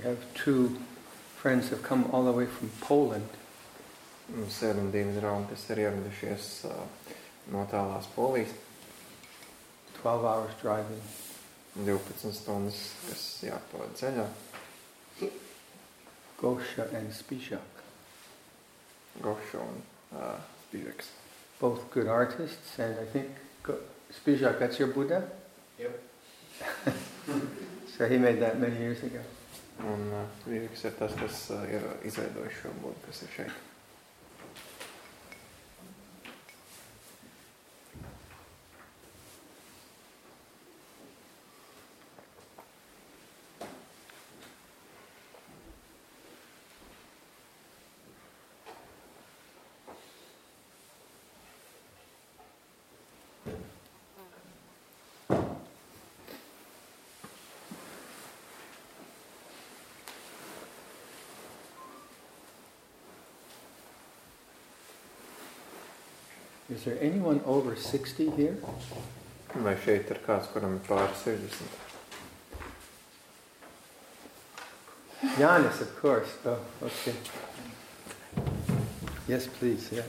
have two friends have come all the way from Poland. Mums ir divi draugi, kas ir ieradušies no tālās Polijas. 12 hours driving. 12 stundas, kas jāpavada ceļā. Gosha and Spizak. Gosha un Spizaks. Both good artists, and I think Spizak, that's your Buddha? Yep. So he made that many years ago. Un Spizaks ir tas, kas ir izveidojis šo Budu, kas ir šeit. Is there anyone over 60 here? Vai šeit ir kāds, kuram ir pāri 60? Janis, of course. Oh, okay. Yes, please. Yeah.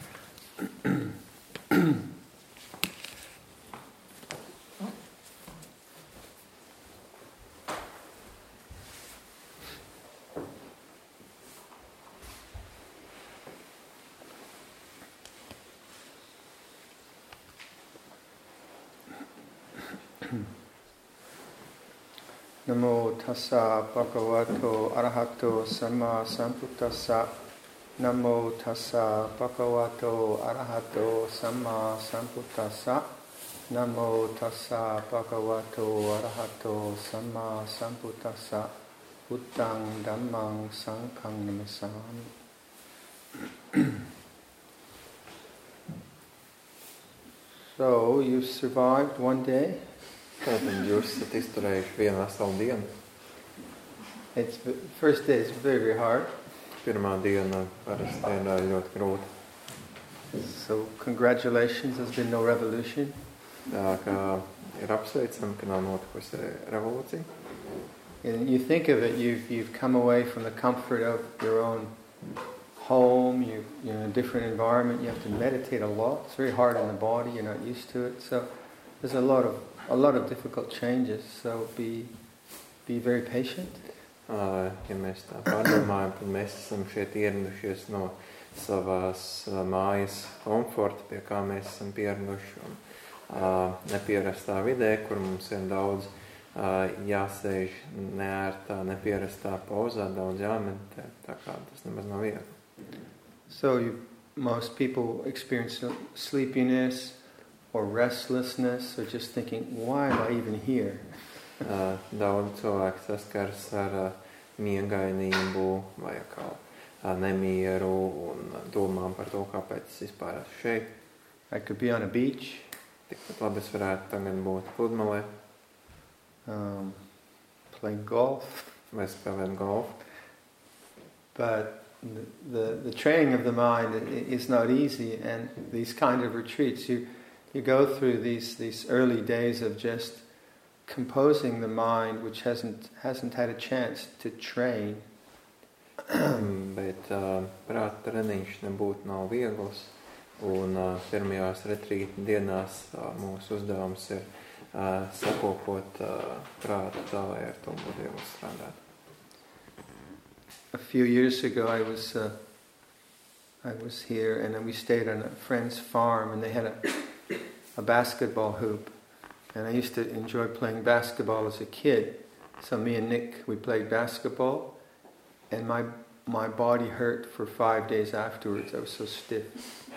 Namo tassa bhagavato arahato samma sambuddhassa. Namo tassa bhagavato arahato samma sambuddhassa. Namo tassa bhagavato arahato samma sambuddhassa. Buddhang dhammang sanghang namassami. So you survived one day? Tātad jūs esat izturējuši vienu veselu dienu. First day is very, very hard. Pirmā diena parasti ir ļoti grūta. So congratulations, there's been no revolution. Tā kā ir apsveicami, ka nav notikusi revolūcija. And you think of it, you've come away from the comfort of your own home, you're in a different environment, you have to meditate a lot. It's very hard on the body, you're not used to it. So there's a lot of difficult changes, so be very patient. Ja mēs tā pārdomājam, tad mēs esam šeit ieradušies no savās mājas komforta, pie kā mēs esam pieraduši, un nepierastā vidē, kur mums ir daudz jāsēž neērtā, nepierastā pozā, daudz jāmeditē, tā kā tas nemaz nav viegli. So most people experience sleepiness or restlessness, or just thinking, why am I even here? Daudz cilvēku saskars ar miegainību vai nemieru un domām par to, kāpēc es vispār esmu šeit. I could be on a beach. Tikpat labi es varētu tagad būt pludmalē. Playing golf. Vai spēlēt golfu. But the training of the mind is not easy, and these kind of retreats, you go through these early days of just composing the mind, which hasn't had a chance to train. Bet prāta treniņš nebūtu nav viegls, un pirmajās retrīta dienās mūsu uzdevums ir sakopot prātu tā, lai ar to būtu viegli strādāt. A few years ago, I was here, and then we stayed on a friend's farm, and they had a basketball hoop, and I used to enjoy playing basketball as a kid. So me and Nick, we played basketball, and my body hurt for 5 days afterwards. I was so stiff.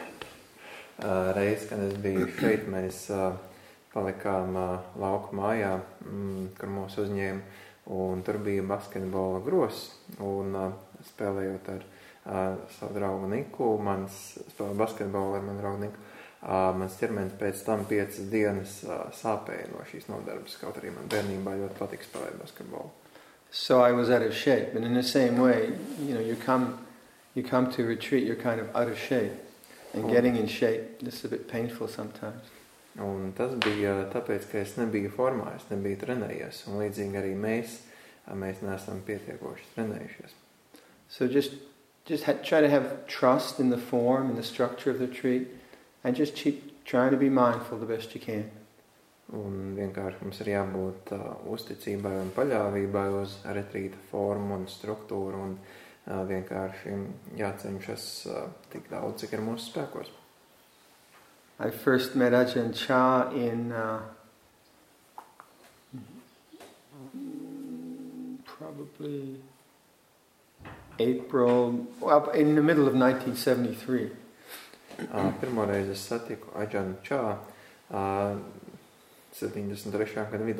Reiz, kad es biju šeit, mēs palikām lauku mājā, kur mūs uzņēma, un tur bija basketbola gros, un spēlējot ar savu draugu Niku, spēlēju basketbolu ar manu draugu Niku, mans ķermenis pēc tam 5 dienas sāpēja no šīs nodarbes, kaut arī man bērnībā ļoti patika spēlēt basketbolu. So I was out of shape, and in the same way, you come to retreat, you're kind of out of shape, and getting in shape, this is a bit painful sometimes. Un tas bija tāpēc, ka es nebiju formā, es nebiju trenējies, un līdzīgi arī mēs mēs neesam pietiekoši trenējušies. So just try to have trust in the form and the structure of the retreat, and just keep trying to be mindful the best you can. Un vienkārši mums ir jābūt uzticībai un paļāvībai uz retrīta formu un struktūru, un vienkārši jācenšas tik daudz, cik ir mūsu spēkos. I first met Ajahn Chah in probably April, in the middle of 1973. Pirmoreiz es satiku Ajahn Chah 73. gada vidū.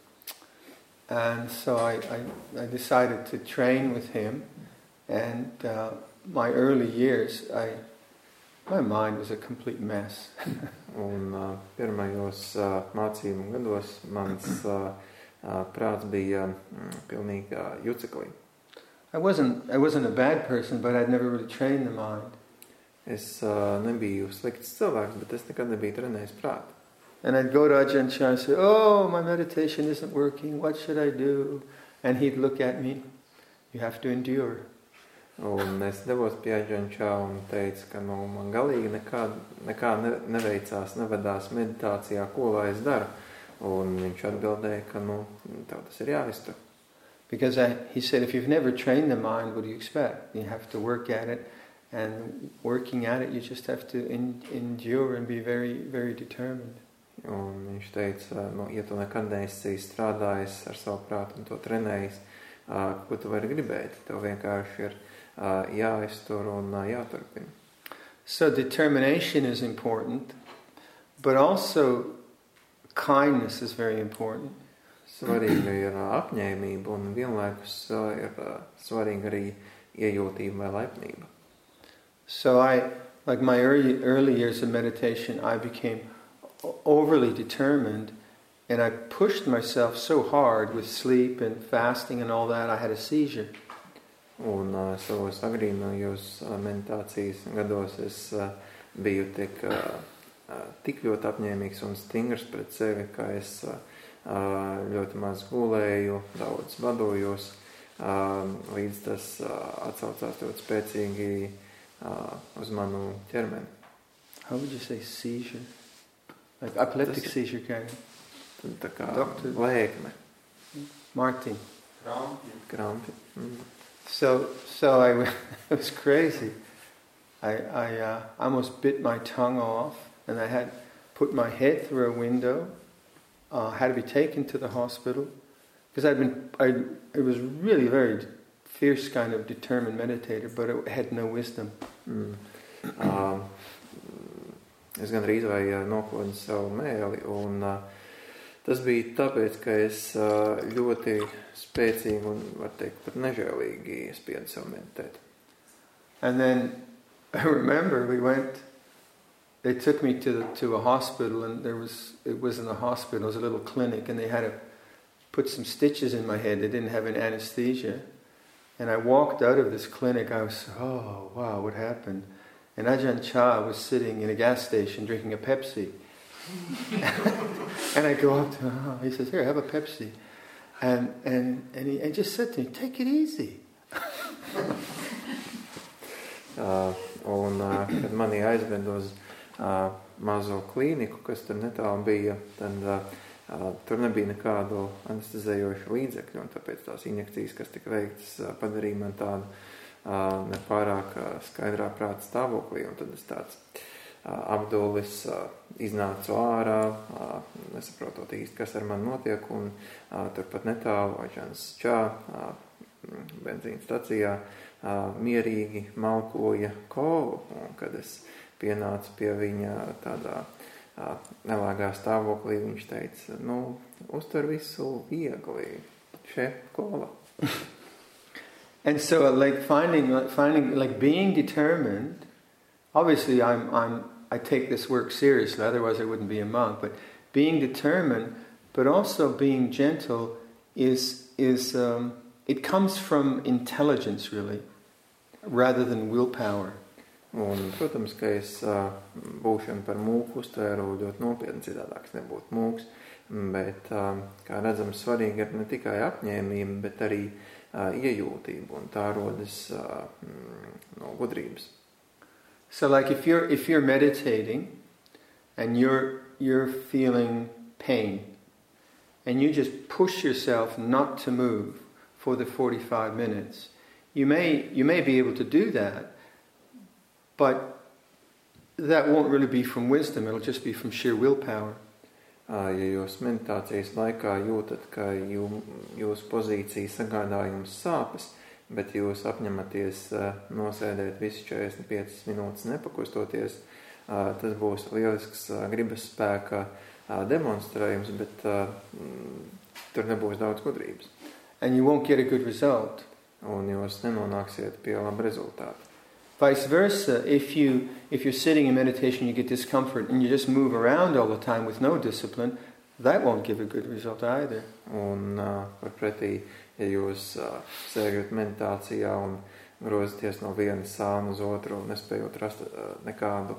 And so I decided to train with him, and my early years, my mind was a complete mess. Un pirmajos mācību gados mans prāts bija pilnīgi juceklī. I wasn't a bad person, but I'd never really trained the mind. Es nebiju slikts cilvēks, bet es nekad nebiju trenējis prātu. And I'd go to Ajahn Chah and say, "Oh, my meditation isn't working. What should I do?" And he'd look at me. "You have to endure." Un es devos pie Ajahn Chah un teicu, ka man galīgi nekā neveicās, nevedās meditācijā, ko lai es daru. Un viņš atbildēja, ka tev tas ir jāiztur. Because he said, if you've never trained the mind, what do you expect? You have to work at it, and working at it, you just have to endure and be very, very determined. Un viņš teica, ja tu nekad neesi strādājis ar savu prātu un to trenējis, ko tu vari gribēt? Tev vienkārši ir jāiztur un jāturpina. So determination is important, but also kindness is very important. Svarīga ir apņēmība un vienlaikus ir svarīga arī iejūtība vai laipnība. So like my early years of meditation, I became overly determined, and I pushed myself so hard with sleep and fasting and all that, I had a seizure. Un savos agrīnajos meditācijas gados es biju tik ļoti apņēmīgs un stingrs pret sevi, ka es ļoti maz gulēju, daudz vadojos, līdz tas atsaucās ļoti spēcīgi uz manu ķermeni. How would you say seizure? Like epileptic seizure kind of? Tā kā lēkme. Martin. Krampi. So it was crazy. I almost bit my tongue off, and I had put my head through a window. Had to be taken to the hospital because I was really very fierce kind of determined meditator, but I had no wisdom. Es gandrīz vai nokodu savu mēli, un tas bija tāpēc, ka es ļoti spēcīgi un, var teikt, pat nežēlīgi spiedu savu meditēt. And then I remember they took me to a hospital, and it wasn't a hospital, it was a little clinic, and they had to put some stitches in my head. They didn't have an anesthesia. And I walked out of this clinic, I was, oh wow, what happened? And Ajahn Chah was sitting in a gas station drinking a Pepsi. And I go up to him, he says, "Here, have a Pepsi." And he just said to me, "Take it easy." Kad mani aizved uz mazo klīniku, kas tur netālu bija, tad tur nebija nekādu anestezējošu līdzekļu, un tāpēc tās injekcijas, kas tika veiktas, padarīja man tādu nepārāk skaidrā prāta stāvoklī, un tad es tāds apdulis iznācu ārā, nesaprotot īsti, kas ar mani notiek, un turpat netālu Ajahns Chah benzīna stacijā mierīgi malkoja kolu, un kad es pienācu pie viņa tādā nelāgā stāvoklī, viņš teica, uztver visu viegli, šeit kola. And so like finding like being determined, obviously I take this work seriously, otherwise I wouldn't be a monk, but being determined, but also being gentle is it comes from intelligence really, rather than willpower. Un, protams, ka es būšanu par mūku uztvēru ļoti nopietni, citādāk es nebūtu mūks, bet, kā redzams, svarīgi ir ne tikai apņēmība, bet arī iejūtība, un tā rodas no gudrības. So like if you're meditating and you're feeling pain and you just push yourself not to move for the 45 minutes, you may be able to do that, but that won't really be from wisdom, it'll just be from sheer willpower. Ja jūs meditācijas laikā jūtat, ka jūsu pozīcija sagādā jums sāpes, bet jūs apņematies nosēdēt visu 45 minūtes nepakustoties, tas būs lielisks gribas spēka demonstrējums, bet tur nebūs daudz gudrības. And you won't get a good result. Un jūs nenonāksiet pie laba rezultāta. Vice versa, if you're sitting in meditation, you get discomfort and you just move around all the time with no discipline, that won't give a good result either. Un par pretī, ja jūs sēžat meditācijā un grozaties no vienas sāna uz otru, nespējot rast nekādu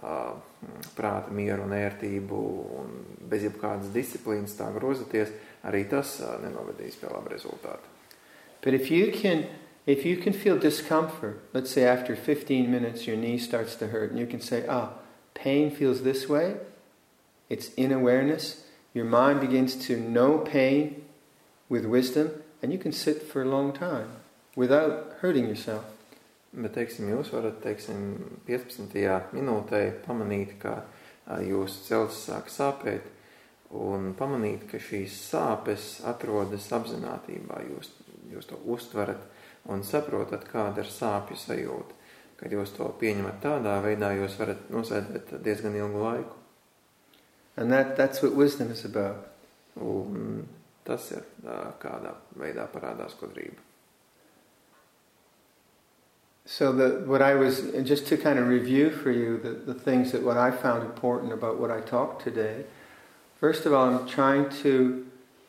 prāta mieru un ērtību un bez jebkādas disciplīnas tā grozaties, arī tas nenovedīs pie laba rezultāta. But if you can feel discomfort, let's say after 15 minutes your knee starts to hurt, and you can say, pain feels this way, it's in awareness, your mind begins to know pain with wisdom, and you can sit for a long time without hurting yourself. Bet, teiksim, jūs varat, 15. minūtē pamanīt, ka jūsu celts sāk sāpēt, un pamanīt, ka šīs sāpes atrodas apzinātībā, jūs to uztverat, un saprotat, kāda ir sāpju sajūta. Kad jūs to pieņemat tādā veidā, jūs varat nosēdēt diezgan ilgu laiku. And that's what wisdom is about. Un tas ir kādā veidā parādās gudrība. So just to kind of review for you the things that what I found important about what I talked today. First of all, I'm trying to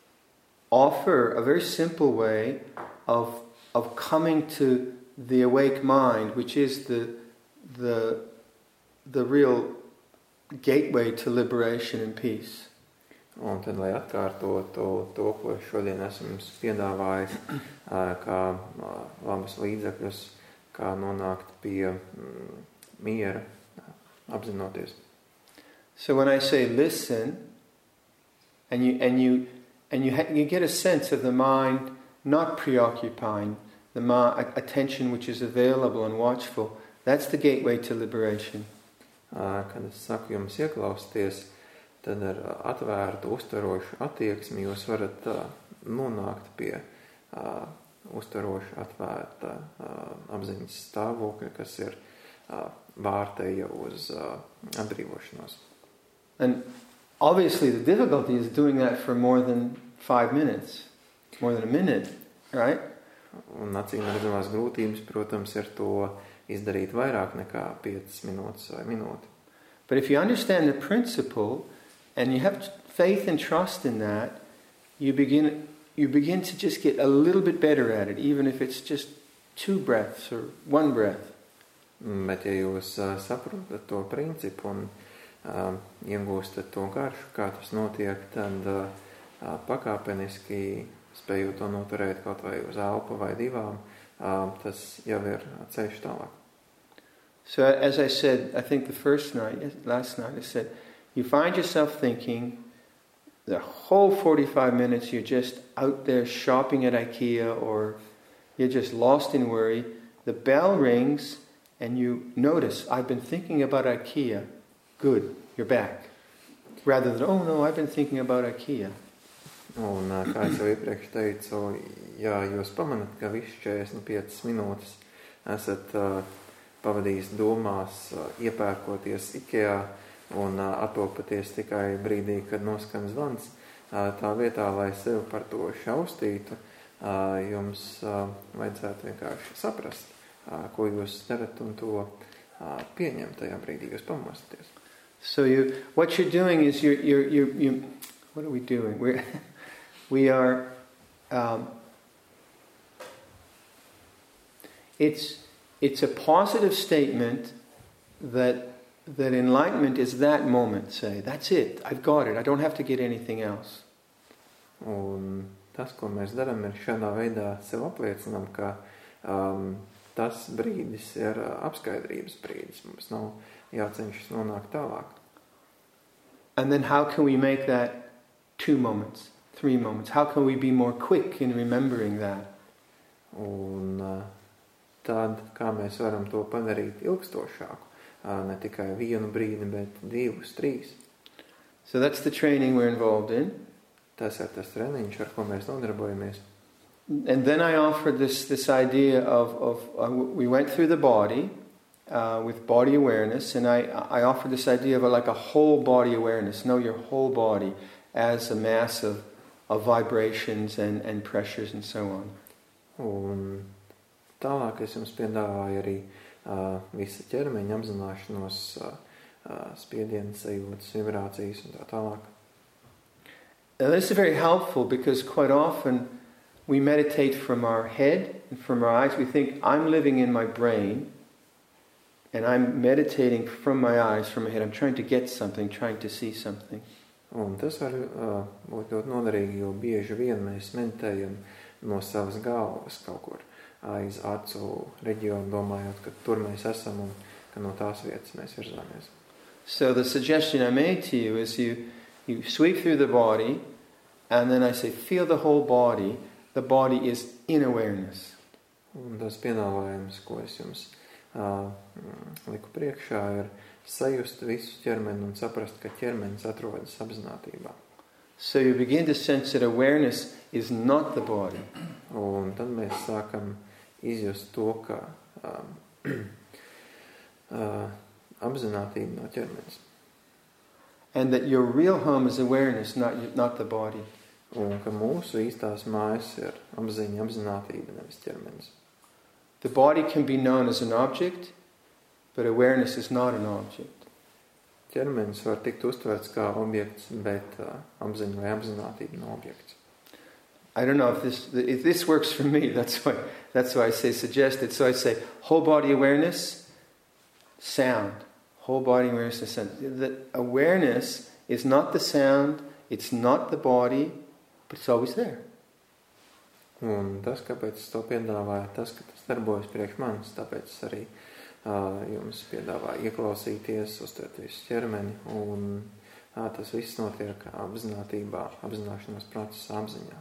offer a very simple way of coming to the awake mind, which is the real gateway to liberation and peace. Un tad, lai atkārtotu to, ko šodien esmu jums piedāvājis, kā labas līdzekļus, kā nonākt pie miera, apzinoties. So when I say listen, and you get a sense of the mind not preoccupying, the attention which is available and watchful, that's the gateway to liberation. Kad es saku jums ieklausties, tad ar atvērtu, uztverošu attieksmi jūs varat nonākt pie uztveroša, atvērta apziņas stāvokļa, kas ir vārteja uz atbrīvošanos. And obviously the difficulty is doing that for more than 5 minutes. More than a minute, right? Un acīm redzamās grūtības, protams, ir to izdarīt vairāk nekā 5 minūtes vai minūti. But if you understand the principle and you have faith and trust in that, you begin to just get a little bit better at it, even if it's just 2 breaths or 1 breath. Bet ja jūs saprotat to principu un iegūstat to garšu, kā tas notiek, tad pakāpeniski spējot to noturēt kaut vai uz elpu vai 2, tas jau ir ceļš tālāk. So as I said, I think last night I said, you find yourself thinking the whole 45 minutes you're just out there shopping at IKEA or you're just lost in worry. The bell rings and you notice, I've been thinking about IKEA. Good, you're back. Rather than, oh no, I've been thinking about IKEA. Un, kā es jau iepriekš teicu, ja jūs pamanat, ka visu 45 minūtes esat pavadījis domās, iepērkoties IKEA un attopaties tikai brīdī, kad noskan zvans, tā vietā, lai sevi par to šaustītu, jums vajadzētu vienkārši saprast, ko jūs darat un to pieņemt tajā brīdī, jūs pamostaties. So what you're doing is you what are we doing? We are it's a positive statement that that enlightenment is that moment, say, that's it, I've got it, I don't have to get anything else. Un tas, ko mēs darām, ir šādā veidā sev apliecinām, ka tas brīdis ir apskaidrības brīdis. Mums nav jācenšas nonākt tālāk. And then how can we make that 2 moments, 3 moments? How can we be more quick in remembering that? Un tad, kā mēs varam to padarīt ilgstošāku, ne tikai 1 brīdi, bet 2, 3. So that's the training we're involved in. Tas ir tas treniņš, ar ko mēs nodarbojamies. And then I offered this idea of we went through the body with body awareness, and I offered this idea of like a whole body awareness. Know your whole body as a mass of vibrations and pressures and so on. Un tālāk es jums piedāvāju arī visa ķermeņa apzināšanos, spiedienas, sajūtas, vibrācijas un tā tālāk. Now this is very helpful because quite often we meditate from our head and from our eyes. We think, I'm living in my brain and I'm meditating from my eyes, from my head. I'm trying to get something, trying to see something. Un tas var būt ļoti noderīgi, jo bieži vien mēs meditējam no savas galvas kaut kur aiz acu reģionu, domājot, ka tur mēs esam un ka no tās vietas mēs virzāmies. So the suggestion I made to you is you sweep through the body, and then I say, feel the whole body. The body is in awareness. Un tas piedāvājums, ko es jums liku priekšā, ir sajust visu ķermeni un saprast, ka ķermenis atrodas apzinātībā. So you begin to sense that awareness is not the body. Un tad mēs sākam izjust to, ka apzinātība nav ķermenis. And that your real home is awareness, not the body. Un ka mūsu īstās mājas ir apziņa, apzinātība, nevis ķermenis. The body can be known as an object, but awareness is not an object. Ķermenis var tikt uztverts kā objekts, bet apziņa vai apzinātība nav objekts. I don't know if this works for me. That's why I say suggest it. So I say whole body awareness, sound. Whole body awareness and sound. The awareness is not the sound, it's not the body, but it's always there. Un tas, kāpēc es to piedāvāju, tas, ka tas darbojas priekš manis, tāpēc es arī jums piedāvāju ieklausīties, uztvert visu ķermeni, un tas viss notiek apzinātībā, apzināšanās procesā, apziņā.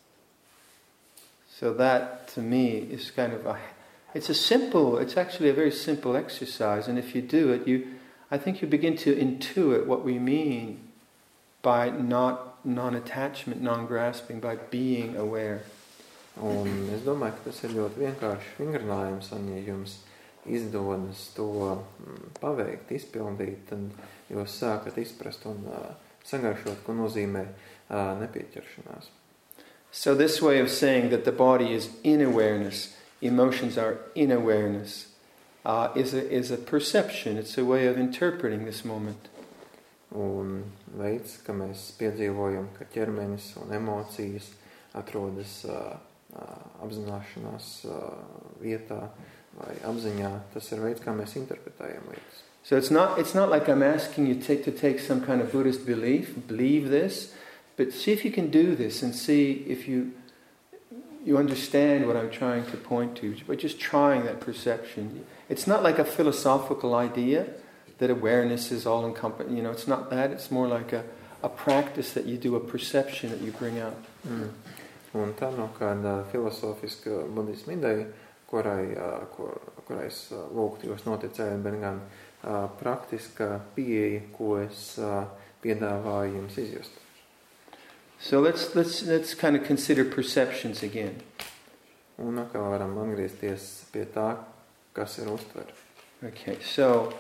So that, to me, is kind of it's actually a very simple exercise, and if you do it, I think you begin to intuit what we mean by non-attachment, non-grasping, by being aware. Un es domāju, ka tas ir ļoti vienkārši vingrinājums, un ja jums izdodas to paveikt, izpildīt, tad jūs sākat izprast un sagaršot, ko nozīmē nepieķeršanās. So this way of saying that the body is in awareness, emotions are in awareness, is a perception. It's a way of interpreting this moment. Un veids, ka mēs piedzīvojam, ka ķermenis un emocijas atrodas apzināšanās vietā vai apziņā, tas ir veids, kā mēs interpretējam lietas. So it's not like I'm asking you to take some kind of Buddhist believe this, but see if you can do this and see if you understand what I'm trying to point to by just trying that perception. It's not like a philosophical idea that awareness is all encompassing. It's not that. It's more like a practice that you do, a perception that you bring out. Un tā nav kāda filosofiska budisma ideja, kurai es lūgtu jūs noticēt, bet gan praktiska pieeja, ko es piedāvāju jums izjust. So let's kind of consider perceptions again. Un atkal varam atgriezties pie tā, kas ir uztvere. Okay, so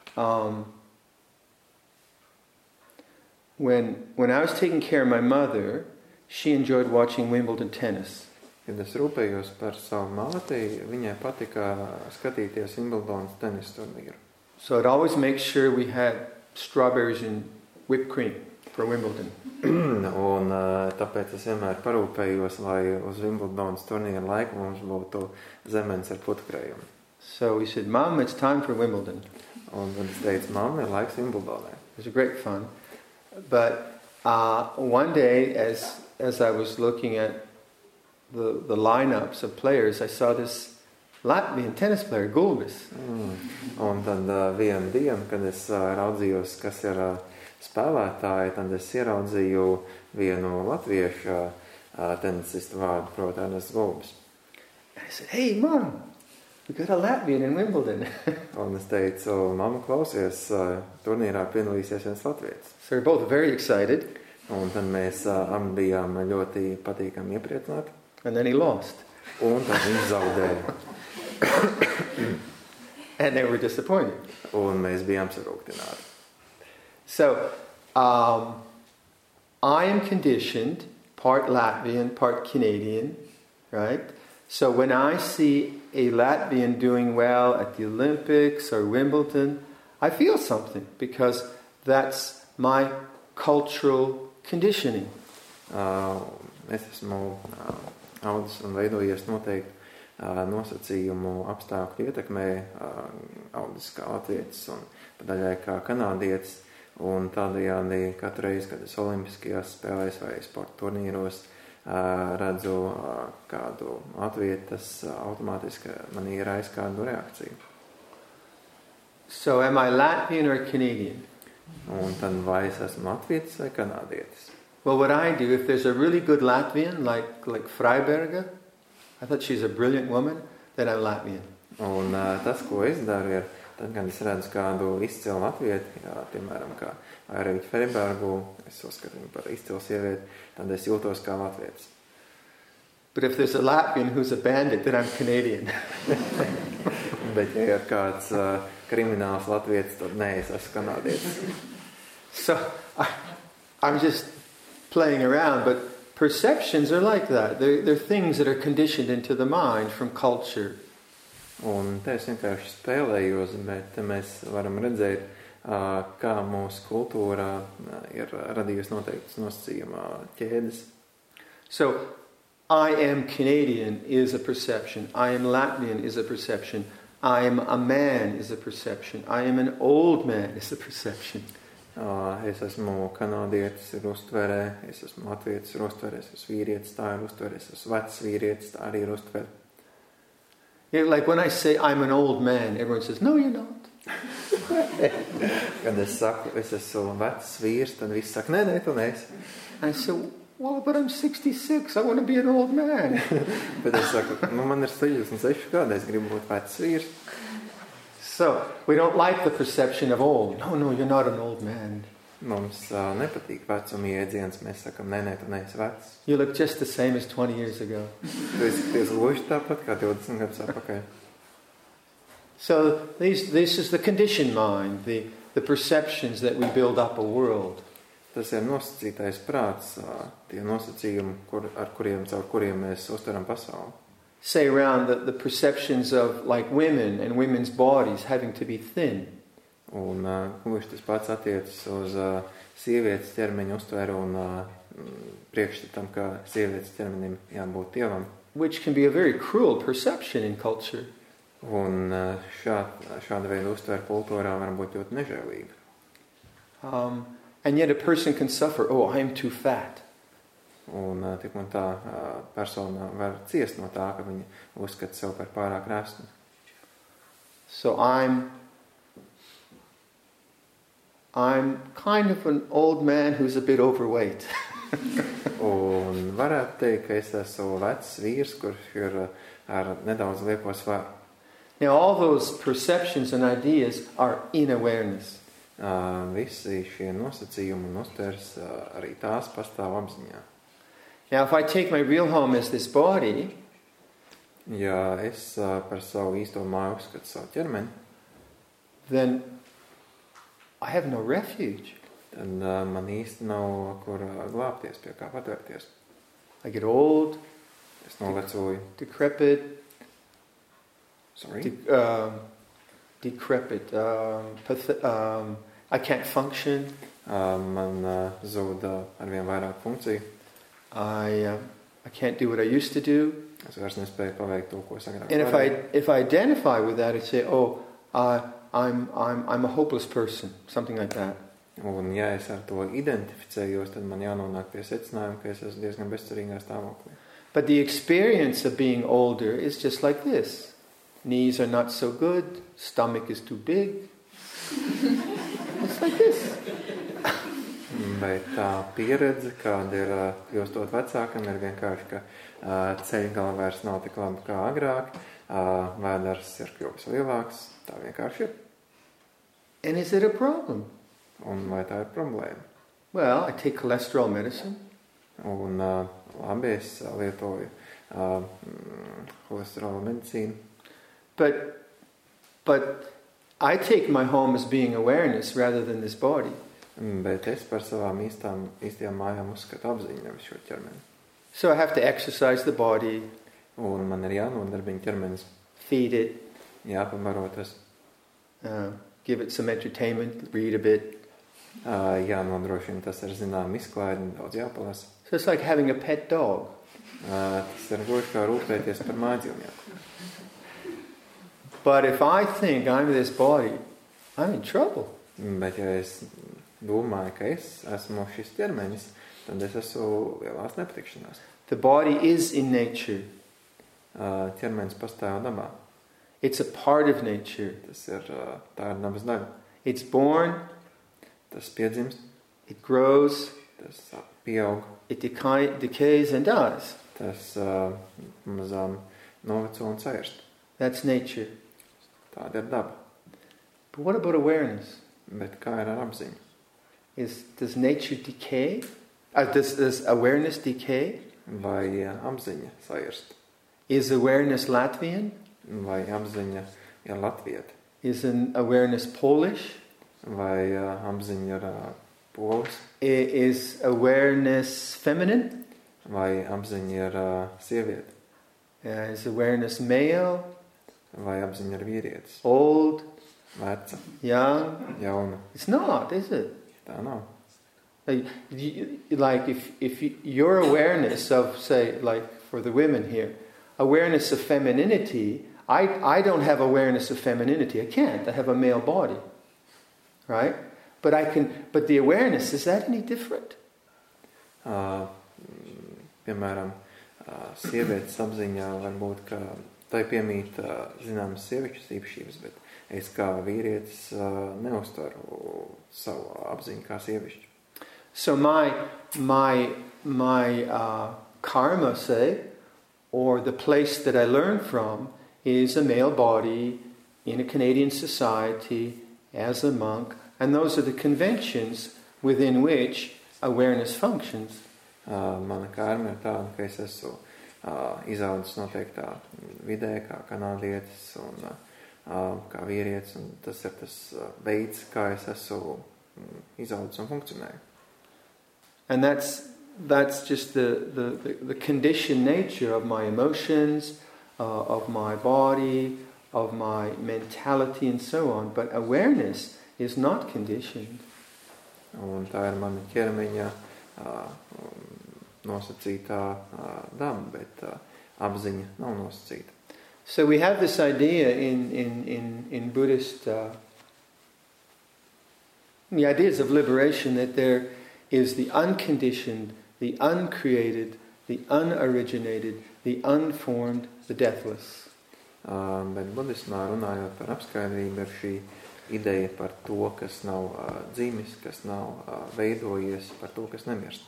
when I was taking care of my mother, she enjoyed watching Wimbledon tennis. Kad es rūpējos par savu māti, viņai patika skatīties Wimbledonas tenis turnīru. So I'd always make sure we had strawberries and whipped cream for Wimbledon. Un tāpēc es vienmēr parūpējos, lai uz Wimbledonas turnīra laiku mums būtu zemenes ar putukrējumu. So he said, Mom, it's time for Wimbledon. Un tad es teicu, mamma, ir laiks Wimbledonai. It was great fun. But one day, as I was looking at the lineups of players, I saw this Latvian tennis player, Gulbis. Un tad vienu dienu, kad es raudzījos, kas ir spēlētāji, tad es ieraudzīju vienu latviešu tenisistu vārdu, proti Ernests Gulbis. And I said, hey, Mom, we got a Latvian in Wimbledon. Un es teicu, mamma, klausies, turnīrā piedalīsies viens latvietis. So we're both very excited. Un tad mēs abi bijām ļoti patīkami iepriecināti. And then he lost. Un tad viņš zaudēja. And they were disappointed. Un mēs bijām sarūktināti. So, I am conditioned, part Latvian, part Canadian, right? So when I see a Latvian doing well at the Olympics or Wimbledon, I feel something because that's my cultural conditioning. Es esmu audzis un veidojies noteikti nosacījumu apstākļu ietekmē, audzis kā latvietis un padaļai kā kanādietis, un tādējādi katru reizi, kad es olimpiskajās spēlēs vai sporta turnīros redzu kādu latvietu, tas automātiski manī raisa kādu reakciju. So am I Latvian or Canadian? Un tad vai es esmu latvietis vai kanādietis? Well, what I do, if there's a really good Latvian, like Freiberger, I thought she's a brilliant woman, then I'm Latvian. Un tas, ko es daru, ir, tad, kad es redzu kādu izcilu latvieti, piemēram, kā Airīti Freibergu, es uzskatu viņu par izcilu sievieti, tad es jūtos kā latvietis. But if there's a Latvian who's a bandit, then I'm Canadian. Bet, ja ir kāds krimināls latvietis, tad nē, es esmu kanādietis. So, I'm just playing around, but perceptions are like that. They're things that are conditioned into the mind from culture. Un te es vienkārši spēlējos, bet te mēs varam redzēt, kā mūsu kultūrā ir radījusi noteiktas nosacījuma ķēdes. So, I am Canadian is a perception. I am Latvian is a perception. I am a man is a perception. I am an old man is a perception. Es esmu kanādietis ir uztverē, es esmu latvietis ir uztverē, es esmu vīrietis, tā ir uztverē, es esmu vecs vīrietis, tā arī ir uztverē. Yeah, like when I say I'm an old man, everyone says, no, you're not. Kad es saku, es esmu vecs vīrs, tad visi saka, nē, tu neesi. I say, well, but I'm 66, I want to be an old man. Bet es saku, man ir 66 gadi, es gribu būt vecs vīrs. So, we don't like the perception of old. No, you're not an old man. Mums nepatīk vecuma iedziens, mēs sakam, nē, tu neesi vecs. You look just the same as 20 years ago. Tu esi gluži tāpat kā 20 gadus atpakaļ. So, this is the conditioned mind, the perceptions that we build up a world. Tas ir nosacītais prāts, tie nosacījumi, caur kuriem mēs uztveram pasauli. Say around the perceptions of like women and women's bodies having to be thin. Un gluži tas pats attiecas uz sievietes ķermeņa uztveru un priekšstatam, ka sievietes ķermenim jābūt tievam. Which can be a very cruel perception in culture. Un šāda veida uztver kultūrā var būt ļoti nežēlīga. And yet a person can suffer, oh, I'm too fat. Un tik un tā persona var ciest no tā, ka viņa uzskata sev par pārāk resnu. So I'm kind of an old man who's a bit overweight. Un varētu teikt, ka es esmu vecs vīrs, kurš ir ar nedaudz lieko svaru. Now all those perceptions and ideas are in awareness. Visi šie nosacījumi un uztvers arī tās pastāv apziņā. Now if I take my real home as this body, ja es par savu īsto māju uzskatu savu ķermeni, then I have no refuge. Tad man īsti nav kur glābties, pie kā patvērties. I get old, es novecoju. decrepit, Sorry? Decrepit, I can't function. Man zūd arvien vairāk funkciju. I can't do what I used to do. Es vairs nespēju paveikt to, ko es agrāk And varēju. if I identify with that, I say, oh, I'm a hopeless person, something like that. Un ja es ar to identificējos, tad man jānonāk pie secinājuma, ka es esmu diezgan bezcerīgā stāvoklī. But the experience of being older is just like this. Knees are not so good, stomach is too big. It's like this. Bet tā pieredze, kāda ir kļūstot vecākam, ir vienkārši, ka ceļgala vairs nav tik labi kā agrāk, vēders ir kļuvis lielāks, tā vienkārši ir. And is it a problem? Un vai tā ir problēma? Well, I take cholesterol medicine. Un labi, es lietoju holesterola medicīnu. But I take my home as being awareness rather than this body. Bet es par savām īstajām mājām uzskatu apziņu, nevis šo ķermeni. So I have to exercise the body, Un man ir jānodarbina ķermenis, feed it, jāpabaro tas, give it some entertainment, read a bit. jānodrošina tas ar zinām izklaidi, daudz jāpalasa. So it's like having a pet dog. Tas ir gluži kā rūpēties par mājdzīvnieku. But if I think I'm this body, I'm in trouble. Bet ja es domāju, ka es esmu šis ķermenis, tad es esmu lielās nepatikšanās. The body is in nature. Ķermenis pastāv dabā. It's a part of nature. Tā ir dabas daļa. It's born, Tas piedzimst, it grows, tas pieaug, it decays and dies. tas mazām noveco un sairst. That's nature. Tāda ir daba. But what about awareness? Bet kā ir ar apziņu? Does nature decay? Does awareness decay? Vai apziņa sairst? Is awareness Latvian? Vai apziņa ir latvieta? Is an awareness Polish? Vai apziņa ir polis? Is awareness feminine? Vai apziņa ir sieviete? Is awareness male? Vai apziņa ir vīrietis? Old? Veca, Young? jauna? It's not, is it? Tā nav. Like if your awareness of, say, like for the women here, awareness of femininity, I don't have awareness of femininity. I can't. I have a male body, right? But the awareness, is that any different? Piemēram, sievietes apziņā varbūt, ka tai piemīt zināmas sievietes īpašības, bet es kā vīrietis neuztveru savu apziņu kā sievišķi. So my karma, say, or the place that I learn from is a male body in a Canadian society as a monk, and those are the conventions within which awareness functions. Mana karma ir tāda, ka es esmu izaudzis noteiktā vidē, kā kanādietis un kā vīrietis, un tas ir tas veids, kā es esmu izaudzis un funkcionēju. And that's just the conditioned nature of my emotions, of my body, of my mentality and so on. But awareness is not conditioned. Un tā ir mana ķermeņa nosacītā daba, bet apziņa nav nosacīta. So we have this idea in Buddhist the ideas of liberation that there is the unconditioned, the uncreated, the unoriginated, the unformed, the deathless. Bet budismā runājot par apskaidrību ir šī ideja par to, kas nav dzimis, kas nav veidojies, par to, kas nemirst.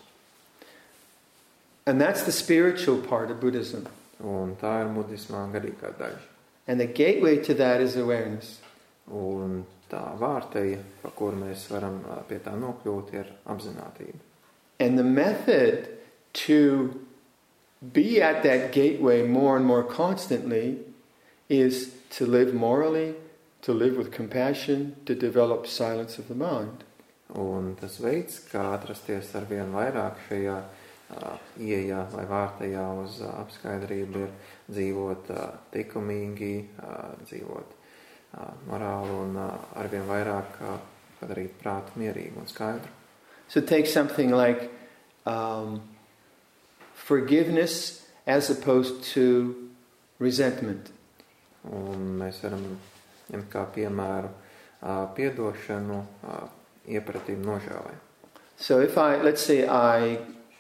And that's the spiritual part of Buddhism. Un tā ir budismā garīgā daļa. And the gateway to that is awareness. Un tā vārteja, pa kuru mēs varam pie tā nokļūt, ir apzinātība. And the method to be at that gateway more and more constantly is to live morally, to live with compassion, to develop silence of the mind. Un tas veids, kā atrasties ar vien vairāk šajā ieejā vai vārtajā uz apskaidrību, ir dzīvot likumīgi, dzīvot morāli un arvien vairāk padarīt prātu mierīgu un skaidru. So take something like forgiveness as opposed to resentment. Un mēs varam ņemt kā piemēru piedošanu, iepratību nožēlai. So if let's say I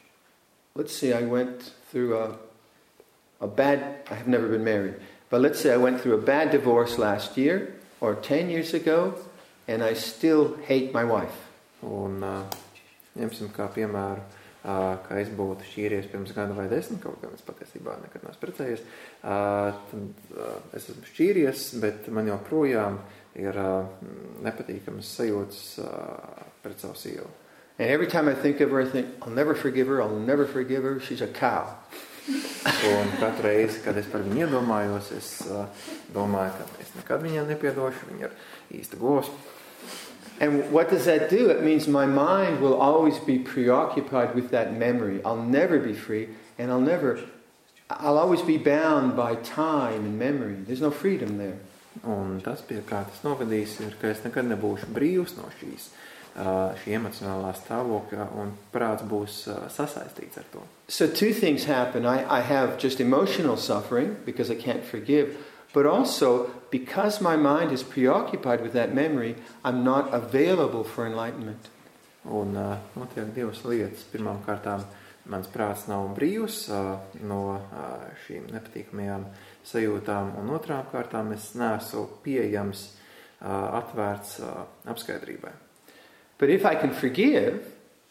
went through a bad, I have never been married, but let's say I went through a bad divorce last year or 10 years ago, and I still hate my wife. Un ņemsim kā piemēru, ka es būtu šķīries pirms gada vai 10, kaut gan es patiesībā nekad neesmu precējies. Tad es esmu šķīries, bet man joprojām ir nepatīkamas sajūtas pret savu sievu. And every time I think of her, I think, I'll never forgive her, she's a cow. Un katru reizi, kad es par viņu iedomājos, es domāju, ka es nekad viņai nepiedošu, viņa ir īsta govs. And what does that do? It means my mind will always be preoccupied with that memory. I'll never be free, and I'll always be bound by time and memory. There's no freedom there. Un tas, pie kā tas novedīs, ir, ka es nekad nebūšu brīvs no šī emocionālā stāvokļa, un prāts būs sasaistīts ar to. So two things happen. I have just emotional suffering because I can't forgive, but also because my mind is preoccupied with that memory, I'm not available for enlightenment. Un notiek divas lietas. Pirmām kārtām, mans prāts nav brīvs no šīm nepatīkamajām sajūtām, un otrām kārtām es neesmu pieejams, atvērts apskaidrībai. But if I can forgive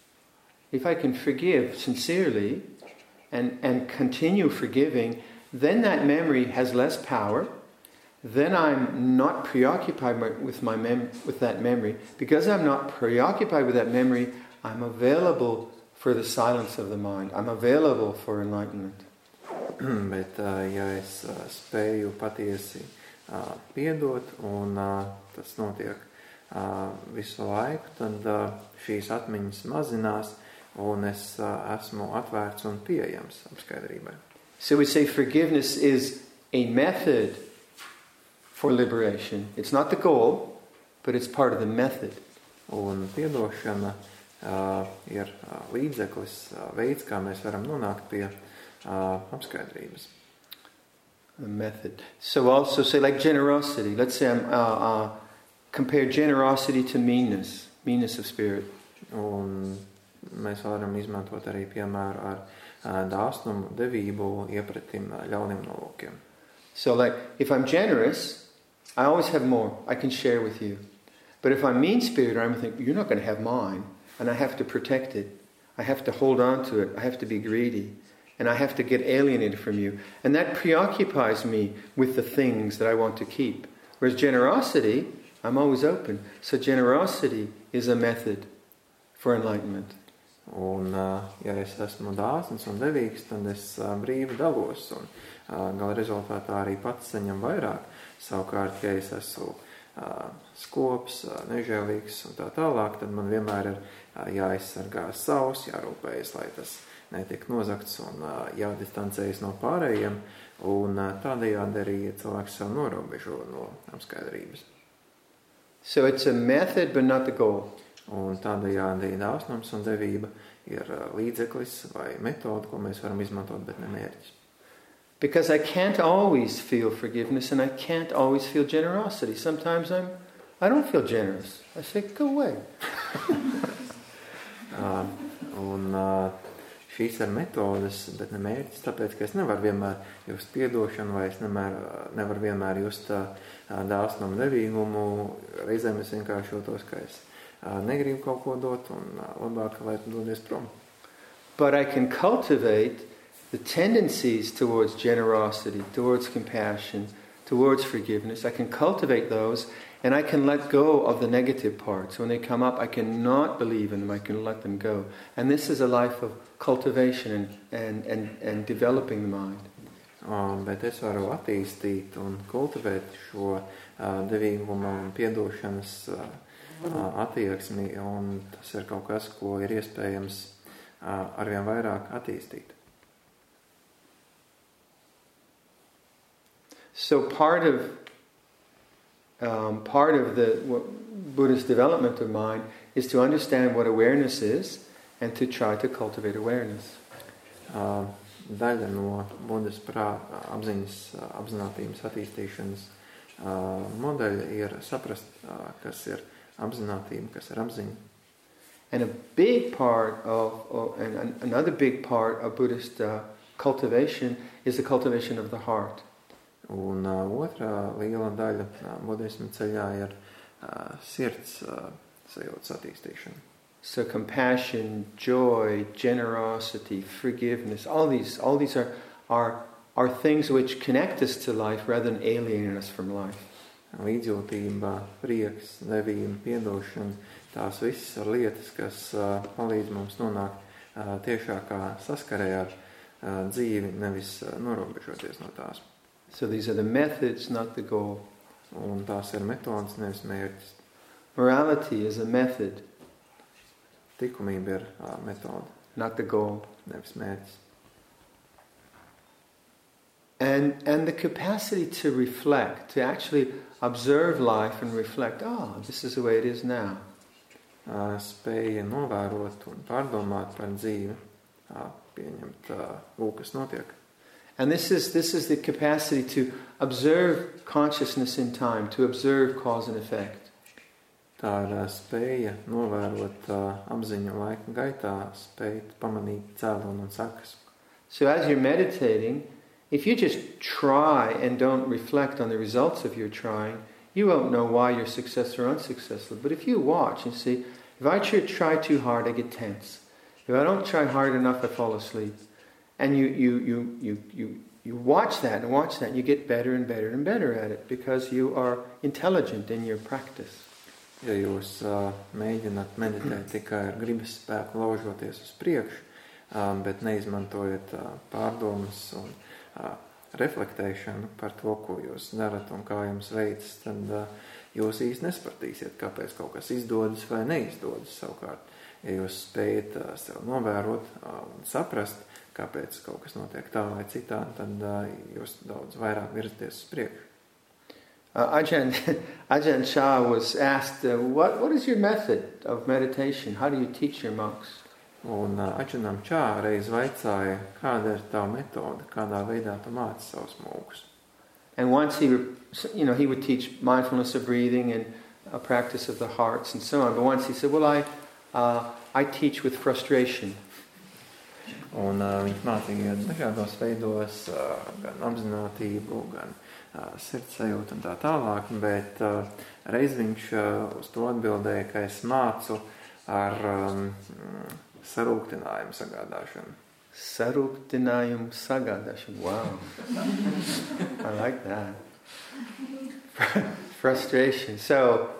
sincerely and continue forgiving, then that memory has less power. Then I'm not preoccupied with that memory. Because I'm not preoccupied with that memory, I'm available for the silence of the mind. I'm available for enlightenment. Bet ja es spēju patiesi piedot, un tas notiek visu laiku, tad šīs atmiņas mazinās, un es esmu atvērts un pieejams apskaidrībai. So we say forgiveness is a method for liberation. It's not the goal, but it's part of the method. Un piedošana ir līdzeklis, veids, kā mēs varam nonākt pie apskaidrības. The method. So also say like generosity. Let's say I'm compare generosity to meanness of spirit. Un mēs varam izmantot arī piemēru ar dāsnumu, devību, iepratim ļauniem nolūkiem. So like if I'm generous, I always have more. I can share with you. But if I'm mean-spirited, I'm thinking, you're not going to have mine, and I have to protect it. I have to hold on to it. I have to be greedy. And I have to get alienated from you. And that preoccupies me with the things that I want to keep. Whereas generosity, I'm always open. So generosity is a method for enlightenment. Un, ja es esmu dāsns un devīgs, tad es brīvi dalos, un gala rezultātā arī pats saņem vairāk. Savukārt, ja es esmu skops, nežēlīgs un tā tālāk, tad man vienmēr ir jāaizsargā savs, jārūpējas, lai tas netiek nozagts un jādistancējas no pārējiem, un tādējādi arī cilvēks sev norobežo no apskaidrības. So it's a method, but not the goal. Un tādējādi dāsnums un devība ir līdzeklis vai metode, ko mēs varam izmantot, bet ne mērķis. Because I can't always feel forgiveness and I can't always feel generosity. Sometimes I don't feel generous. I say, go away. Šīs ir metodes, bet ne mērķis, tāpēc, ka es nevaru vienmēr just piedošanu vai es nevaru vienmēr just dāsnumu devīgumu. Reizēm es vienkārši jūtos, ka es negribu kaut ko dot un labāk, lai dodies prom. But I can cultivate the tendencies towards generosity, towards compassion, towards forgiveness. I can cultivate those and I can let go of the negative parts. When they come up, I cannot believe in them. I can let them go. And this is a life of cultivation and developing the mind. Bet es varu attīstīt un kultivēt šo devīgumu un piedošanas attieksmi, un tas ir kaut kas, ko ir iespējams arvien vairāk attīstīt. So part of the Buddhist development of mind is to understand what awareness is and to try to cultivate awareness. daļa no Budas apzinātības attīstīšanas modeļa ir saprast, kas ir apzinātība, kas ir apziņa. And another big part of Buddhist cultivation is the cultivation of the heart. Un otrā liela daļa budisma ceļā ir sirds sajūtas attīstīšana. So compassion, joy, generosity, forgiveness, all these are things which connect us to life rather than alienate us from life. Līdzjūtība, prieks, devība, piedošana, tās visas ir lietas, kas palīdz mums nonākt tiešākā saskarē ar dzīvi, nevis norobežoties no tās. So these are the methods, not the goal. Un tās ir metodas, nevis mērķis. Morality is a method, Likumība ir metode, not the goal. nevis mērķis. And the capacity to reflect, to actually observe life and reflect, this is the way it is now. Spēja novērot un pārdomāt par dzīvi, pieņemt, kas notiek. And this is the capacity to observe consciousness in time, to observe cause and effect. Tā ir spēja novērot apziņu laika gaitā, spēt pamanīt cēloni un sakas. So as you're meditating, if you just try and don't reflect on the results of your trying, you won't know why you're successful or unsuccessful. But if you watch and see, if I try too hard, I get tense. If I don't try hard enough, I fall asleep. And you watch that and watch that, and you get better and better and better at it because you are intelligent in your practice. Ja jūs mēģināt meditēt tikai ar gribas spēku laužoties uz priekšu, bet neizmantojat pārdomas un reflektēšanu par to, ko jūs darat un kā jums veicas, tad jūs īsti nespratīsiet, kāpēc kaut kas izdodas vai neizdodas. Savukārt, ja jūs spējat sev novērot un saprast, kāpēc kaut kas notiek tā vai citā, tad jūs daudz vairāk virzaties uz priekšu. Ajahn Chah was asked, what is your method of meditation? How do you teach your monks? Un Ajahn Chah reiz vaicāja, kāda ir tava metode, kādā veidā tu māci savus mūkus. And once he would teach mindfulness of breathing and a practice of the hearts and so on. But once he said, I teach with frustration. Un viņš mācīja dažādos veidos, gan apzinātību, gan sirdsajūtu un tā tālāk, bet reiz viņš uz to atbildēja, ka es mācu ar sarūktinājumu sagādāšanu. Sarūktinājumu sagādāšanu, wow. I like that. Frustration. So,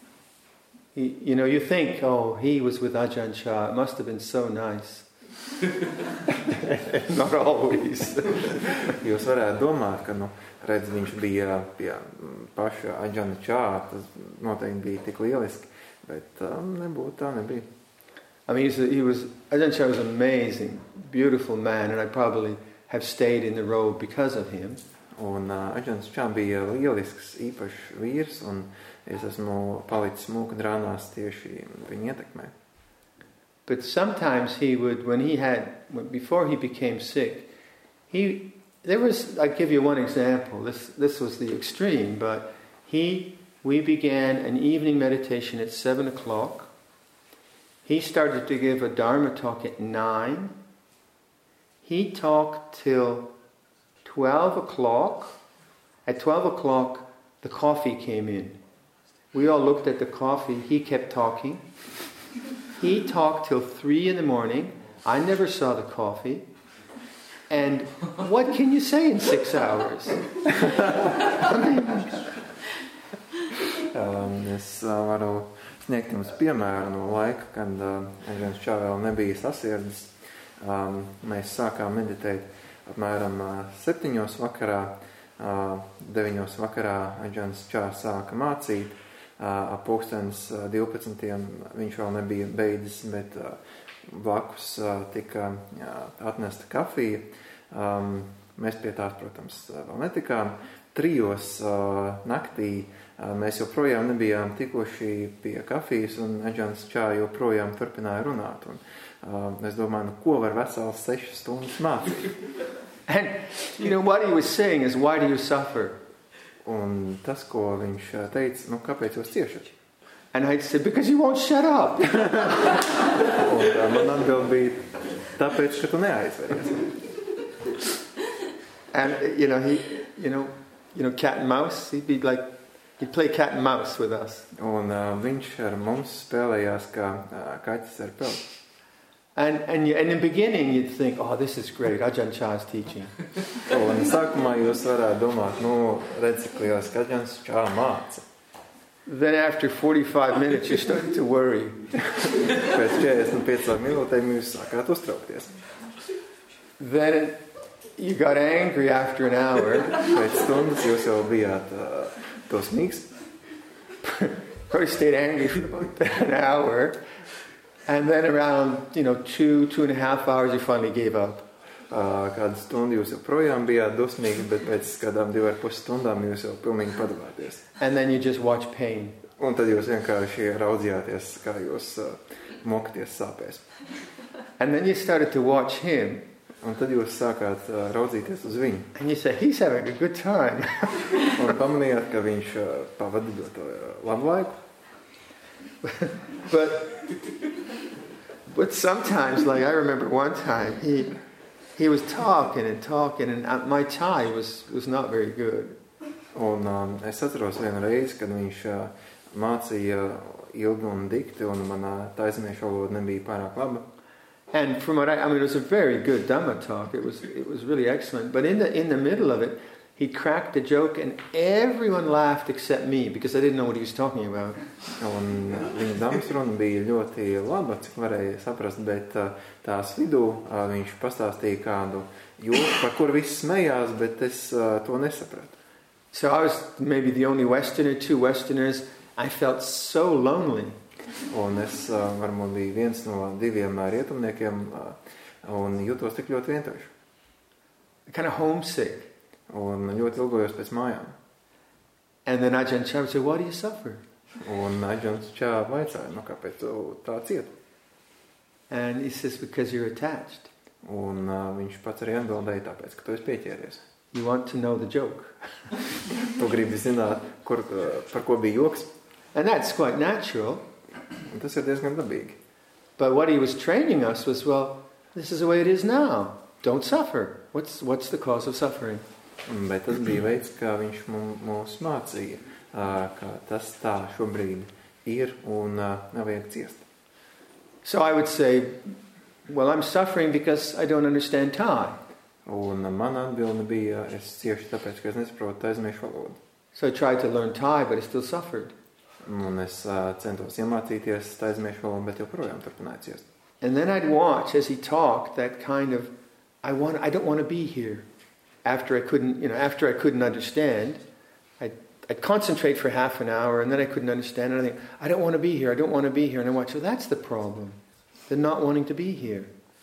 you think, he was with Ajahn Chah, it must have been so nice. Not always. Jūs varētu domāt, ka, redz, viņš bija pie paša Ajahn Chah, tas noteikti bija tik lieliski, bet tā nebija. I mean, Ajahn Chah was an amazing, beautiful man, and I probably have stayed in the robe because of him. Un Ajahn Chah bija lielisks, īpašs vīrs, un es esmu palicis mūka drānās tieši viņa ietekmē. But sometimes he would, before he became sick, I'll give you one example. This was the extreme, but we began an evening meditation at 7:00. He started to give a Dharma talk at 9. He talked till 12:00. At 12:00, the coffee came in. We all looked at the coffee. He kept talking. He talked till 3 a.m. I never saw the coffee. And what can you say in 6 hours? Es varu sniegt jums piemēru no laika, kad Ajahn Chah vēl nebija sasierdzis. Mēs sākām meditēt apmēram 7 vakarā. 9 vakarā Ajahn Chah sāka mācīt. Ap 12 viņš vēl nebija beidzis, bet blakus tika atnesta kafija. Mēs pie tās, protams, vēl netikām. 3 naktī mēs joprojām nebijām tikuši pie kafijas, un Aģents Čā joprojām turpināja runāt. Un es domāju, ko var vesels 6 stundas mācīt? And, what he was saying is, why do you suffer? Un tas, ko viņš teica, kāpēc jūs ciešat? And I said, because you won't shut up. Un man atbild bija, tāpēc, ka tu neaizveries. And, he, cat and mouse, he'd play cat and mouse with us. Un viņš ar mums spēlējās kā kaķis ar peldu. And in the beginning you'd think, oh, this is great, Ajahn Chah's teaching. Un sākumā jūs varētu domāt, redz, cik liels Aģents Čā māca. Then after 45 minutes you started to worry. Pēc 45 minūtēm jūs sākāt uztraukties. Then you got angry after an hour. Pēc stundas jūs jau bijāt dosmīgs. Probably stayed angry for about an hour. And then around, 2.5 hours, you finally gave up. Kādu stundu jūs joprojām bijāt dosmīgi, bet pēc kādām 2,5 stundām jūs jau pilnīgi padavāties. And then you just watch pain. Un tad jūs vienkārši raudzījāties, kā jūs mokaties sāpēs. And then you started to watch him. Un tad jūs sākāt raudzīties uz viņu. And you said, he's having a good time. Un pamanījāt, ka viņš pavada labu laiku. But sometimes, like I remember one time, he was talking, and my Thai was not very good. Un es atceros vienu reizi, kad viņš mācīja ilgi un dikti, un manā taizemiešu valoda nebija pārāk laba. And from what it was a very good Dhamma talk. It was really excellent. But in the middle of it, he cracked a joke, and everyone laughed except me because I didn't know what he was talking about. Un viņa Dhammas runa bija ļoti laba, cik varēja saprast, bet tās vidū viņš pastāstīja kādu joku, par kur visi smējās, bet es to nesapratu. So I was maybe the only Westerner, 2 Westerners. I felt so lonely. Un es varbūt biju viens no 2 rietumniekiem un jūtos tik ļoti vientuļš. Kind of homesick. Un ļoti ilgojos pēc mājām. And then Ajahn Chah would say, why do you suffer? Un Aģents Čā vaicāja, kāpēc tu tā cieti? And he says, because you're attached. Un viņš pats arī atbildēja, tāpēc, ka tu esi pieķēries. You want to know the joke. Tu gribi zināt, par ko bija joks. And that's quite natural. Un tas ir diezgan dabīgi. But what he was training us was, well, this is the way it is now. Don't suffer. What's the cause of suffering? Bet tas bija veids, kā viņš mūs mācīja, ka tas tā šobrīd ir un nevajag ciest. So I would say, well, I'm suffering because I don't understand Thai. Un mana atbilde bija, es cieši tāpēc, ka es nesaprotu taizemiešu valodu. So I tried to learn Thai, but I still suffered. Un es centos iemācīties taizemiešu valodu, bet joprojām turpināju ciest. And then I'd watch as he talked that kind of, I don't want to be here. After I couldn't understand, I'd concentrate for half an hour, and then I couldn't understand, and I think, I don't want to be here, and I watch, so that's the problem. They're not wanting to be here.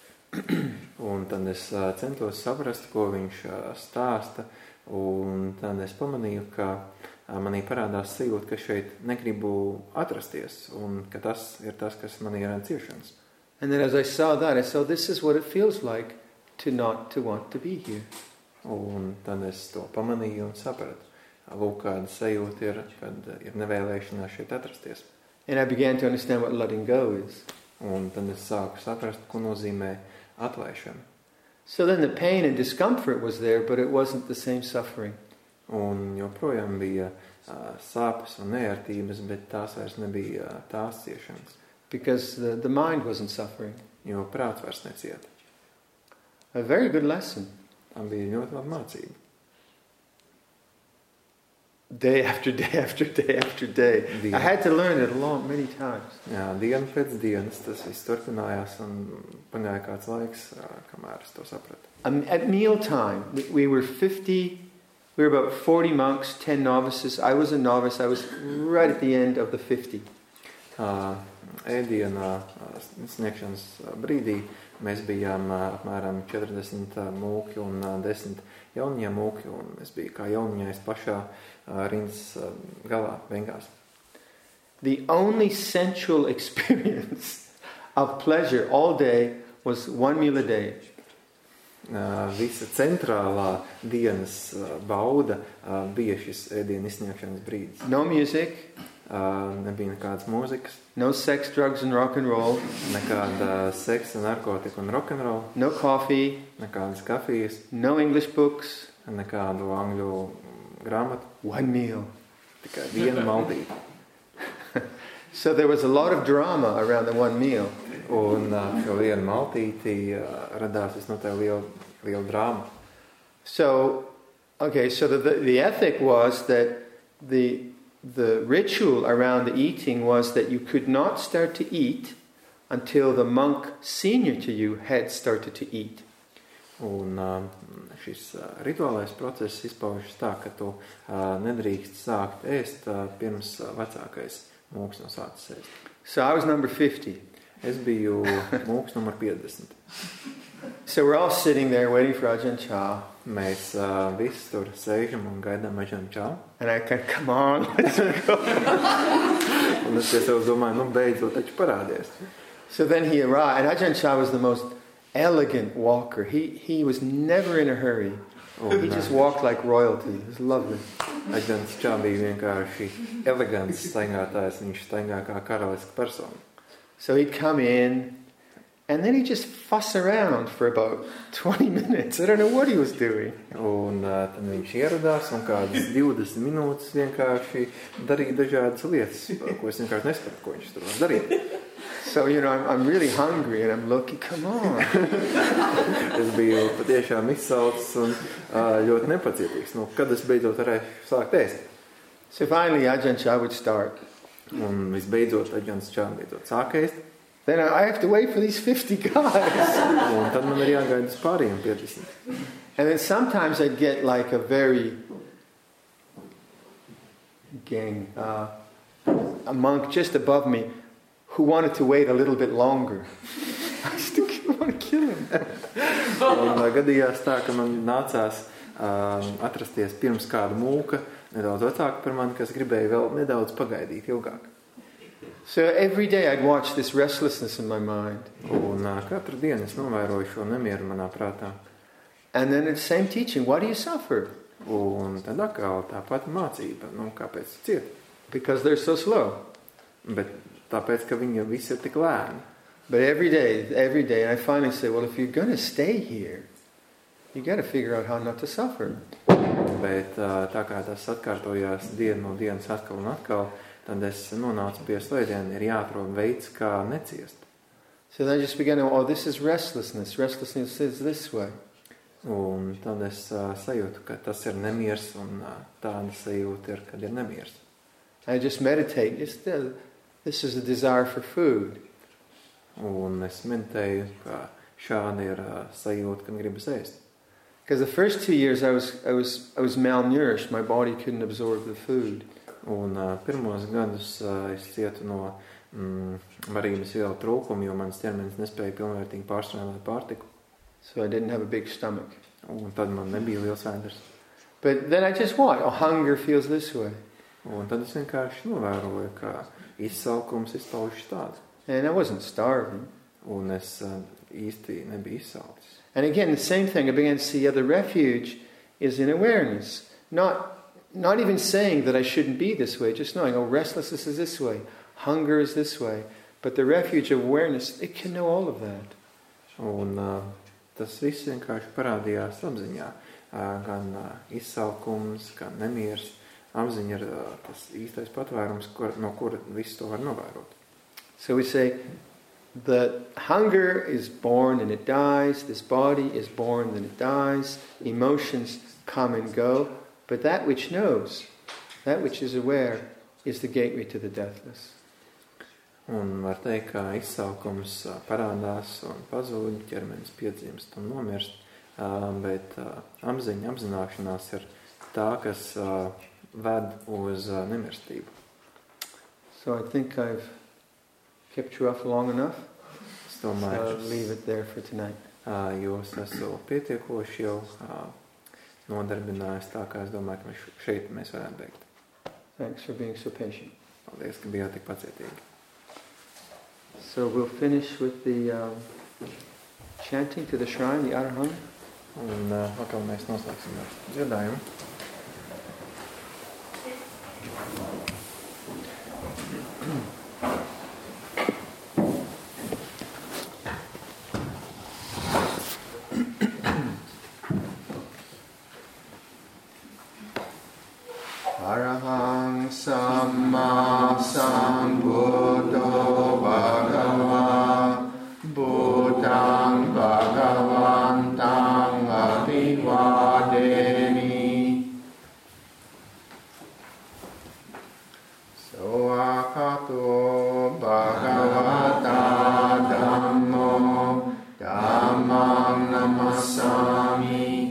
Un tad es centos saprast, ko viņš stāsta, un tad es pamanīju, ka manī parādās sajūta, ka šeit negribu atrasties, un ka tas ir tas, kas manī ir ciešanas. And then as I saw that, I saw this is what it feels like to not to want to be here. Un tad es to pamanīju un sapratu. Lūk, kāda sajūta ir, kad ir nevēlēšanās šeit atrasties. And I began to understand what letting go is. Un tad es sāku saprast, ko nozīmē atlaišana. So then the pain and discomfort was there, but it wasn't the same suffering. Un joprojām bija sāpes un neērtības, bet tās vairs nebija tās ciešanas. Because the mind wasn't suffering. Jo prāts vairs necieta. A very good lesson. Tā bija ļoti laba mācība. Day after day after day after day. I had to learn it many times. Jā, dienu pēc dienas tas viss turpinājās un pagāja kāds laiks, kamēr es to sapratu. At mealtime, we were about 40 monks, 10 novices. I was a novice. I was right at the end of the 50. ēdienā sniegšanas brīdī mēs bijām apmēram 40 mūki un 10 jauniņa mūki, un es biju kā jauniņais pašā rindas galā, beigās. The only sensual experience of pleasure all day was one meal a day. Visa centrālā dienas bauda bija šis ēdienu izsniegšanas brīdis. No music, Nebija nekādas mūzikas, no sex, drugs and rock and roll, nekāda seksa, narkotika un rock'n'roll, no coffee, nekādas kafijas, no English books, nekādu angļu grāmatu, one meal. tikai viena maldība. So there was a lot of drama around the one meal. Un šo vienu maltīti radās visnotaļ liela drāma. So, okay, so the ethic was that the ritual around the eating was that you could not start to eat until the monk senior to you had started to eat. Un šis rituālais process izpaužas tā, ka tu nedrīkst sākt ēst pirms vecākais mūks nav sācis ēst. So I was number 50. Es biju mūks numur 50. So we're all sitting there waiting for Ajahn Chah. Mēs visi tur sēžam un gaidām Ajahn Chah. And I kind of, come on, let's go. Un es sev domāju, beidzot taču parādies. So then he arrived, and Ajahn Chah was the most elegant walker. He was never in a hurry. He just walked like royalty. It was lovely. Ajahn Chah bija vienkārši elegants staigātājs, viņš staigā kā karaliska persona. So he'd come in, and then he'd just fuss around for about 20 minutes. I don't know what he was doing. Un tad viņš ieradās un kādas 20 minūtes vienkārši darīja dažādas lietas, ko es vienkārši nesapratu, ko viņš tur var darīt. So, I'm really hungry, and I'm looking, come on. Es biju patiešām izsalcis un ļoti nepacietīgs. Kad es beidzot varēju sākt ēst? So finally, Ajahn Chah would start. Un visbeidzot, Ajahn Chah beidzot sāk ēst. Then I have to wait for these 50 guys. Un tad man ir jāgaida uz pārējiem 50. And then sometimes I'd get like a very a monk just above me who wanted to wait a little bit longer. I used to want to kill him. Un gadījās tā, ka man nācās atrasties pirms kāda mūka, nedaudz vecāka par mani, kas gribēja vēl nedaudz pagaidīt ilgāk. So every day I'd watch this restlessness in my mind. Un katru dienu es novēroju šo nemieru manā prātā. And then it's the same teaching. Why do you suffer? Un tad atkal tā pati mācība. Kāpēc ciet? Because they're so slow. Bet tāpēc, ka viņi visi ir tik lēni. But every day, and I finally said, well, if you're going to stay here, you got to figure out how not to suffer. Bet tā kā tas atkārtojās dienu no dienas atkal un atkal, tad es nonācu pie slēdziena, ir jāatrod veids, kā neciest. So then I just began to, this is restlessness. Restlessness is this way. Un tad es sajūtu, ka tas ir nemiers, un tāda sajūta ir, kad ir nemiers. I just meditate. This is a desire for food. Un es meditēju, ka šāda ir sajūta, kad gribas ēst. Because the first 2 years I was malnourished. My body couldn't absorb the food. Un pirmos gadus es cietu no varības vielu trūkumu, jo mans ķermenis nespēja pilnvērtīgi pārstrādāt pārtiku. So I didn't have a big stomach. Un tad man nebija liels vēders. But then I just hunger feels this way. Un tad es vienkārši novēroju, ka izsalkums izpaužas tāds. And I wasn't starving. Un es īsti nebiju izsalcis. And again, the same thing. I began to see the refuge is in awareness. Not even saying that I shouldn't be this way, just knowing, restlessness is this way, hunger is this way. But the refuge of awareness, it can know all of that. Un tas viss vienkārši parādījās apziņā. Gan izsalkums, gan nemieris. Apziņa ir tas īstais patvērums, no kura visu to var novērot. So we say, the hunger is born and it dies. This body is born and it dies. Emotions come and go. But that which knows, that which is aware, is the gateway to the deathless. Un var teikt, ka izsalkums parādās un pazūd, ķermenis piedzimst un nomirst, bet apzināšanās ir tā, kas ved uz nemirstību. So I think I've kept you up long enough. Es domāju, So leave it there for tonight. Jūs esat pietiekoši jau nodarbinājis, tā kā es domāju, ka šeit mēs varētu beigt. Thanks for being so patient. Paldies, ka bijāt tik pacietīgi. So we'll finish with the chanting to the shrine, the Arahang. Un atkal mēs noslēgsim ar dziedājumu. Arahang Samma Sambuddho Bhagava Buddhang Bhagavantang Abhivademi Soakato Bhagavata Dhammo Dhammang Namassami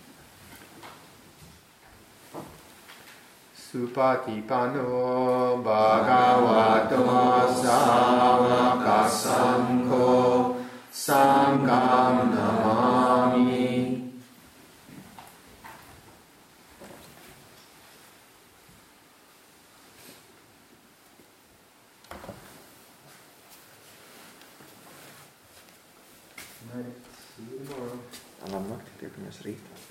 Supatipano Bhagavato Sāvaka Sangho Sangham Namami. Labnakti, tiekamies rīt.